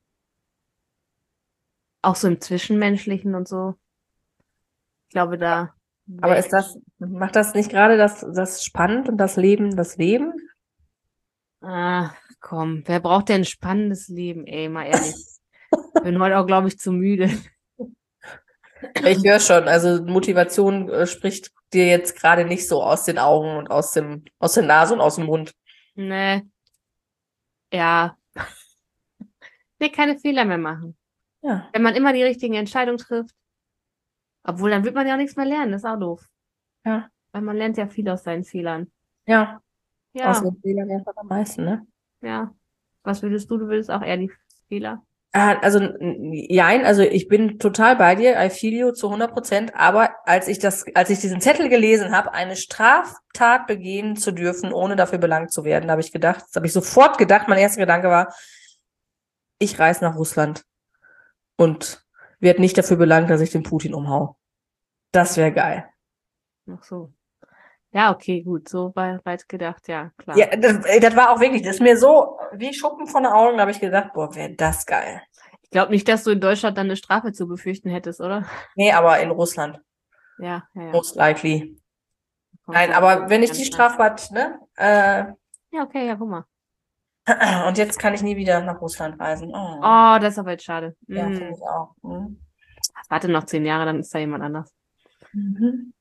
auch so im Zwischenmenschlichen und so. Ich glaube, da aber wäre ich. macht das nicht gerade das spannend und das Leben das Leben? Ah, komm, wer braucht denn ein spannendes Leben, ey, mal ehrlich. Bin heute auch, glaube ich, zu müde. Ich höre schon, also Motivation spricht dir jetzt gerade nicht so aus den Augen und aus der Nase und aus dem Mund. Nee, ja, nee, keine Fehler mehr machen. Ja, Wenn man immer die richtigen Entscheidungen trifft, obwohl dann wird man ja auch nichts mehr lernen, das ist auch doof. ja, Weil man lernt ja viel aus seinen Fehlern. ja. Aus Ja, den Fehlern lernt man am meisten, ne? ja. Was würdest du? Du würdest auch eher die Fehler? Also, jein, also ich bin total bei dir, I feel you zu 100%, aber als ich diesen Zettel gelesen habe, eine Straftat begehen zu dürfen, ohne dafür belangt zu werden, habe ich sofort gedacht, mein erster Gedanke war, ich reise nach Russland und werde nicht dafür belangt, dass ich den Putin umhau. Das wäre geil. Ach so. Ja, okay, gut, so weit gedacht, ja, klar. Ja, das war auch wirklich, das ist mir so wie Schuppen von den Augen, da habe ich gedacht, boah, wäre das geil. Ich glaube nicht, dass du in Deutschland dann eine Strafe zu befürchten hättest, oder? Nee, aber in Russland. Ja. Most likely. Kommt Nein, ja aber wenn ich ganz die rein. Straftat, ne? Ja, okay, ja, guck mal. Und jetzt kann ich nie wieder nach Russland reisen. Oh, Oh, das ist aber jetzt schade. ja, finde ich auch. Mhm. Warte noch 10 Jahre, dann ist da jemand anders. Mhm.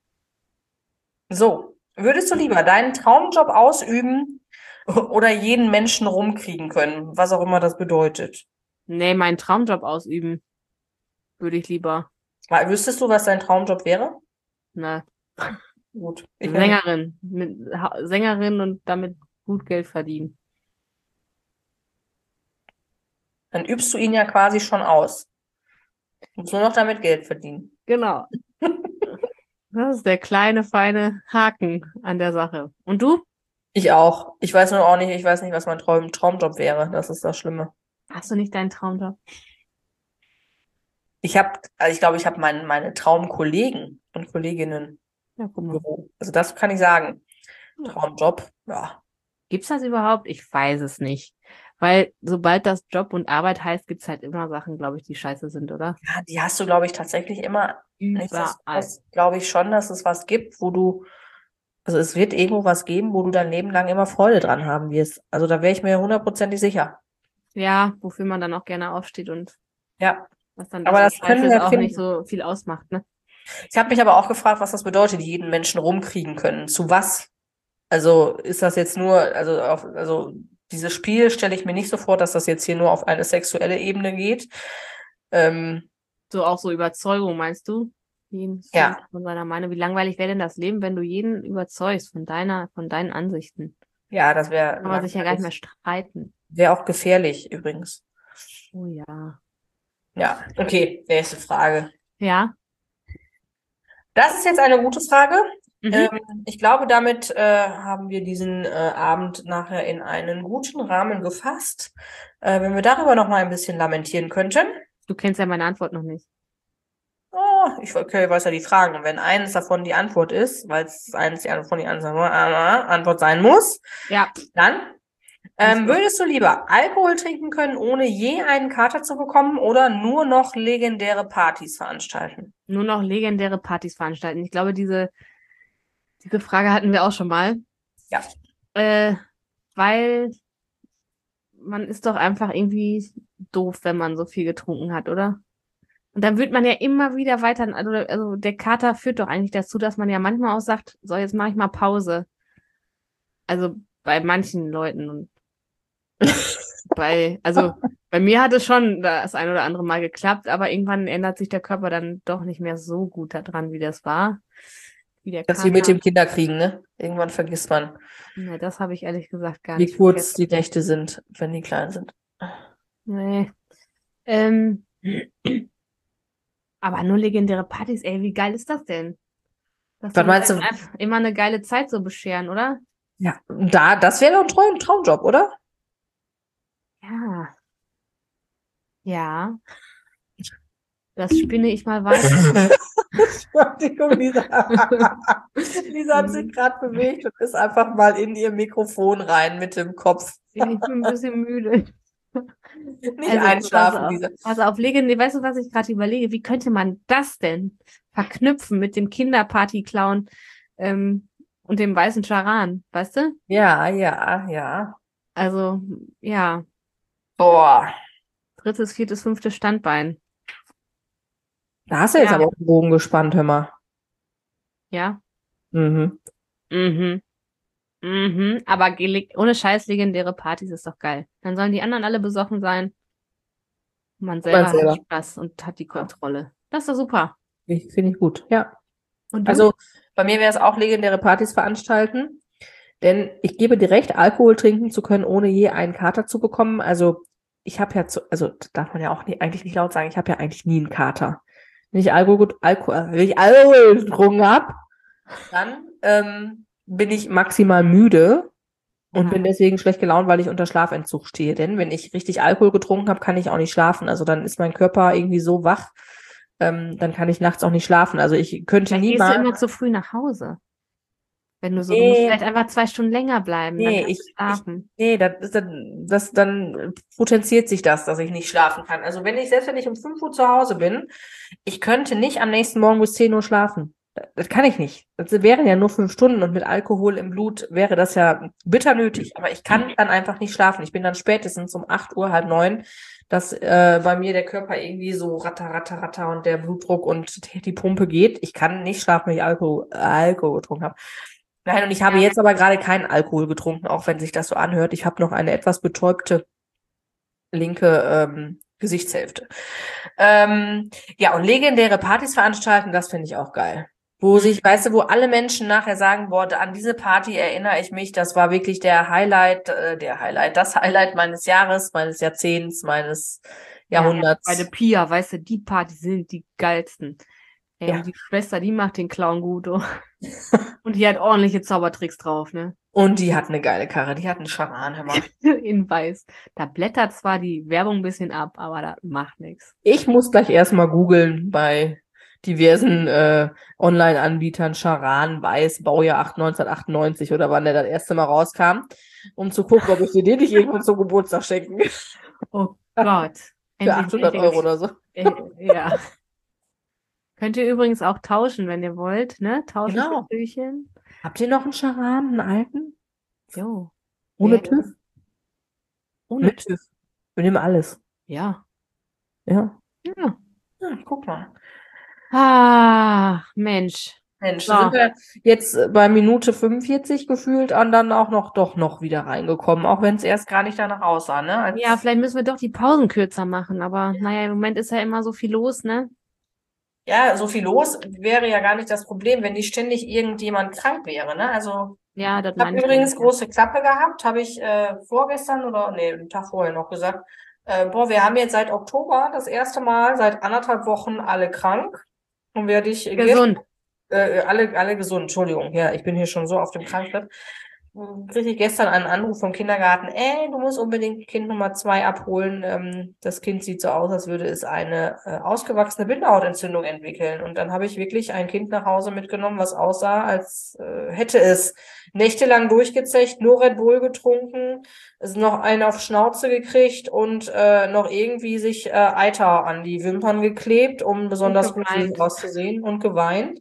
So, würdest du lieber deinen Traumjob ausüben oder jeden Menschen rumkriegen können, was auch immer das bedeutet? Nee, meinen Traumjob ausüben würde ich lieber. Wüsstest du, was dein Traumjob wäre? Ne, Gut. Sängerin. Sängerin und damit gut Geld verdienen. Dann übst du ihn ja quasi schon aus. Du musst nur noch damit Geld verdienen. Genau. Das ist der kleine, feine Haken an der Sache. Und du? Ich auch. Ich weiß nicht, was mein Traumjob wäre. Das ist das Schlimme. Hast du nicht deinen Traumjob? Ich glaube, ich habe meine Traumkollegen und Kolleginnen Ja, guck im mal. Büro. Also das kann ich sagen. Ja. Traumjob, ja. Gibt's das überhaupt? Ich weiß es nicht. Weil sobald das Job und Arbeit heißt, gibt's halt immer Sachen, glaube ich, die scheiße sind, oder? Ja, die hast du, glaube ich, tatsächlich immer. Überall. Nichtsdestotrotz glaube ich schon, dass es was gibt, also es wird irgendwo was geben, wo du dein Leben lang immer Freude dran haben wirst. Also da wäre ich mir 100%ig sicher. Ja, wofür man dann auch gerne aufsteht und Ja. was dann Aber das das so können scheiße wir ist, auch finden. nicht so viel ausmacht, ne? Ich habe mich aber auch gefragt, was das bedeutet, jeden Menschen rumkriegen können. Zu was? Also ist das jetzt nur, also dieses Spiel stelle ich mir nicht so vor, dass das jetzt hier nur auf eine sexuelle Ebene geht. So auch so Überzeugung, meinst du? Ja. Von seiner Meinung. Wie langweilig wäre denn das Leben, wenn du jeden überzeugst von deinen Ansichten? Ja, das wäre Kann man sich ja gar nicht mehr streiten. Wäre auch gefährlich übrigens. Oh ja. Ja, okay, nächste Frage. Ja. Das ist jetzt eine gute Frage. Mhm. Ich glaube, damit haben wir diesen Abend nachher in einen guten Rahmen gefasst. Wenn wir darüber noch mal ein bisschen lamentieren könnten. Du kennst ja meine Antwort noch nicht. Oh, ich weiß ja die Fragen. Und wenn eines davon die Antwort ist, weil es eines von die Antwort sein muss, Ja. dann würdest du lieber Alkohol trinken können, ohne je einen Kater zu bekommen, oder nur noch legendäre Partys veranstalten? Nur noch legendäre Partys veranstalten. Ich glaube, diese Frage hatten wir auch schon mal. Ja. Weil man ist doch einfach irgendwie doof, wenn man so viel getrunken hat, oder? Und dann wird man ja immer wieder weiter, also der Kater führt doch eigentlich dazu, dass man ja manchmal auch sagt, so, jetzt mache ich mal Pause. Also bei manchen Leuten und bei mir hat es schon das ein oder andere Mal geklappt, aber irgendwann ändert sich der Körper dann doch nicht mehr so gut daran, wie das war. Wie der Das ist wie mit dem Kinderkriegen, ne? Irgendwann vergisst man, Ne, das habe ich ehrlich gesagt gar wie nicht kurz vergessen. die Nächte sind, wenn die klein sind. Nee. Aber nur legendäre Partys, ey, wie geil ist das denn? Das Was meinst du? einfach immer eine geile Zeit so bescheren, oder? Ja, das wäre doch ein Traumjob, oder? Ja. Ja. Das spinne ich mal weiter. Entschuldigung, Lisa hat sich gerade bewegt und ist einfach mal in ihr Mikrofon rein mit dem Kopf. Ich bin ein bisschen müde. Nicht einschlafen, Lisa. Also auf legendär, weißt du, was ich gerade überlege? Wie könnte man das denn verknüpfen mit dem Kinderparty-Clown und dem weißen Charan, weißt du? Ja. Also, ja, Boah, 3., 4., 5. Standbein. da hast du jetzt Ja. aber auch den Bogen gespannt, hör mal. Ja. Mhm. Aber ohne Scheiß legendäre Partys ist doch geil. Dann sollen die anderen alle besoffen sein. Man selber hat Spaß und hat die Kontrolle. Das ist doch super. Finde ich gut, ja. Und du? Also bei mir wäre es auch legendäre Partys veranstalten, denn ich gebe dir recht, Alkohol trinken zu können, ohne je einen Kater zu bekommen. Also ich habe ja, also das darf man ja auch eigentlich nicht laut sagen, ich habe ja eigentlich nie einen Kater. Wenn ich Alkohol getrunken habe, dann bin ich maximal müde und bin deswegen schlecht gelaunt, weil ich unter Schlafentzug stehe. Denn wenn ich richtig Alkohol getrunken habe, kann ich auch nicht schlafen. Also dann ist mein Körper irgendwie so wach, dann kann ich nachts auch nicht schlafen. Also ich könnte Vielleicht gehst du niemals. immer zu früh nach Hause. Wenn du musst Nee, vielleicht einfach 2 Stunden länger bleiben, dann nee, kannst du schlafen. nee, dann potenziert sich das, dass ich nicht schlafen kann. Also selbst wenn ich um 5 Uhr zu Hause bin, ich könnte nicht am nächsten Morgen bis 10 Uhr schlafen. Das kann ich nicht. Das wären ja nur 5 Stunden und mit Alkohol im Blut wäre das ja bitter nötig. Aber ich kann dann einfach nicht schlafen. Ich bin dann spätestens um 8 Uhr, halb 9, dass bei mir der Körper irgendwie so ratter, ratter, ratter und der Blutdruck und die Pumpe geht. Ich kann nicht schlafen, wenn ich Alkohol getrunken habe. Nein, und ich habe jetzt aber gerade keinen Alkohol getrunken, auch wenn sich das so anhört. Ich habe noch eine etwas betäubte linke Gesichtshälfte. Ja, und legendäre Partys veranstalten, das finde ich auch geil. Weißt du, wo alle Menschen nachher sagen, boah, an diese Party erinnere ich mich, das war wirklich das Highlight meines Jahres, meines Jahrzehnts, meines Jahrhunderts. Bei der Pia, weißt du, die Partys sind die geilsten. Ja. Und die Schwester, die macht den Clown gut. Oh. Und die hat ordentliche Zaubertricks drauf, ne? Und die hat eine geile Karre, die hat einen Scharan, hör mal. In weiß. Da blättert zwar die Werbung ein bisschen ab, aber das macht nichts. Ich muss gleich erstmal googeln bei diversen Online-Anbietern, Charan, Weiß, Baujahr 1998 oder wann der das erste Mal rauskam, um zu gucken, ob ich dir den nicht irgendwo zum Geburtstag schenken kann. Oh Gott. Für 800 Euro oder so. Ja. Könnt ihr übrigens auch tauschen, wenn ihr wollt, ne? Tauschen Genau. für Küchen. Habt ihr noch einen Charan, einen alten? Jo. Ohne TÜV? Ohne TÜV. Wir nehmen alles. Ja. Ja. Ja. Guck mal. Ah, Mensch. Mensch, So. sind wir jetzt bei Minute 45 gefühlt und dann auch noch wieder reingekommen, auch wenn es erst gar nicht danach aussah, ne? Ja, vielleicht müssen wir doch die Pausen kürzer machen, aber naja, im Moment ist ja immer so viel los, ne? Ja, so viel los wäre ja gar nicht das Problem, wenn nicht ständig irgendjemand krank wäre, ne? Also Ja, das ich habe meine ich übrigens damit. große Klappe gehabt, habe ich vorgestern oder nee, einen Tag vorher noch gesagt. Boah, wir haben jetzt seit Oktober das erste Mal seit 1,5 Wochen alle krank und werde ich Gesund. alle gesund, Entschuldigung, ja, ich bin hier schon so auf dem Krankbett. Kriege ich gestern einen Anruf vom Kindergarten, du musst unbedingt Kind Nummer 2 abholen. Das Kind sieht so aus, als würde es eine ausgewachsene Bindehautentzündung entwickeln. Und dann habe ich wirklich ein Kind nach Hause mitgenommen, was aussah, als hätte es nächtelang durchgezecht, nur Red Bull getrunken, es noch einen auf Schnauze gekriegt und noch irgendwie sich Eiter an die Wimpern geklebt, um besonders gruselig auszusehen und geweint.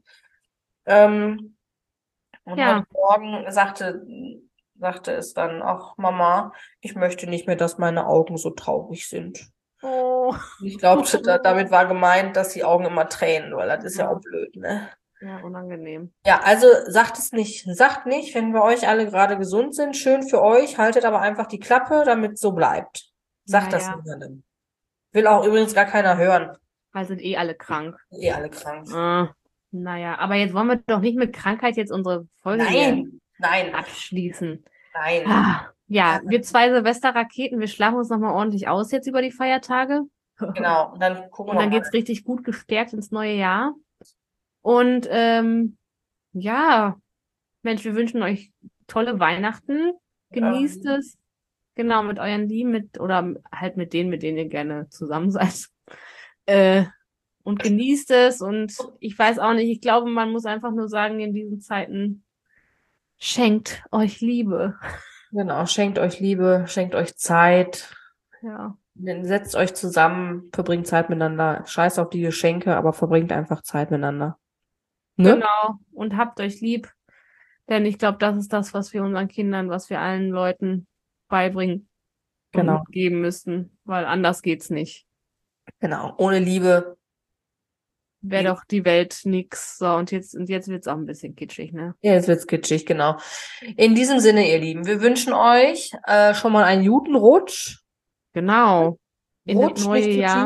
Und Ja. heute Morgen sagte es dann, ach Mama, ich möchte nicht mehr, dass meine Augen so traurig sind. Oh. Ich glaube, damit war gemeint, dass die Augen immer tränen, weil das ist ja auch blöd, ne? Ja, unangenehm. Ja, also sagt es nicht. Sagt nicht, wenn wir euch alle gerade gesund sind, schön für euch, haltet aber einfach die Klappe, damit es so bleibt. Sagt das niemandem. Will auch übrigens gar keiner hören. Weil sind alle krank. Alle krank. Naja, aber jetzt wollen wir doch nicht mit Krankheit jetzt unsere Folge Nein. abschließen. Nein. Ja, wir 2 Silvesterraketen, wir schlafen uns nochmal ordentlich aus jetzt über die Feiertage. Genau, und dann gucken wir Und dann mal. geht's richtig gut gestärkt ins neue Jahr. Und ja, Mensch, wir wünschen euch tolle Weihnachten. Genießt es. Genau, mit euren Lieben, oder halt mit denen ihr gerne zusammen seid. Und genießt es. Und ich weiß auch nicht, ich glaube, man muss einfach nur sagen, in diesen Zeiten, schenkt euch Liebe. Genau, schenkt euch Liebe, schenkt euch Zeit. Ja. Setzt euch zusammen, verbringt Zeit miteinander. Scheiß auf die Geschenke, aber verbringt einfach Zeit miteinander. Ne? Genau. Und habt euch lieb. Denn ich glaube, das ist das, was wir unseren Kindern, was wir allen Leuten beibringen und mitgeben müssen, weil anders geht's nicht. Genau. Ohne Liebe wäre doch die Welt nix. So, und jetzt wird's auch ein bisschen kitschig, ne? Ja, jetzt wird's kitschig, genau. In diesem Sinne, ihr Lieben, wir wünschen euch schon mal einen guten Rutsch. Genau. In das neue Jahr.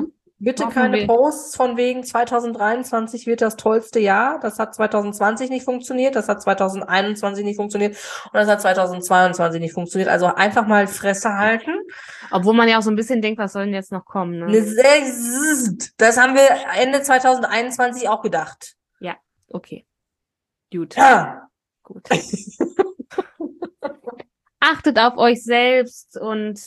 Bitte Hoffen keine wir. Posts von wegen 2023 wird das tollste Jahr. Das hat 2020 nicht funktioniert, das hat 2021 nicht funktioniert und das hat 2022 nicht funktioniert. Also einfach mal Fresse halten. Obwohl man ja auch so ein bisschen denkt, was soll denn jetzt noch kommen, ne? Das haben wir Ende 2021 auch gedacht. Ja, okay. Gut. Ja. Gut. Achtet auf euch selbst und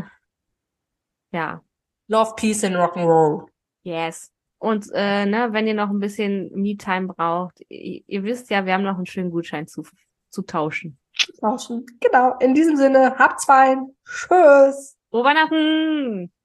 ja, Love, Peace and Rock'n'Roll. yes. Und wenn ihr noch ein bisschen Me-Time braucht, ihr wisst ja, wir haben noch einen schönen Gutschein zu tauschen. Genau. In diesem Sinne, habt's fein. Tschüss. Frohe Weihnachten!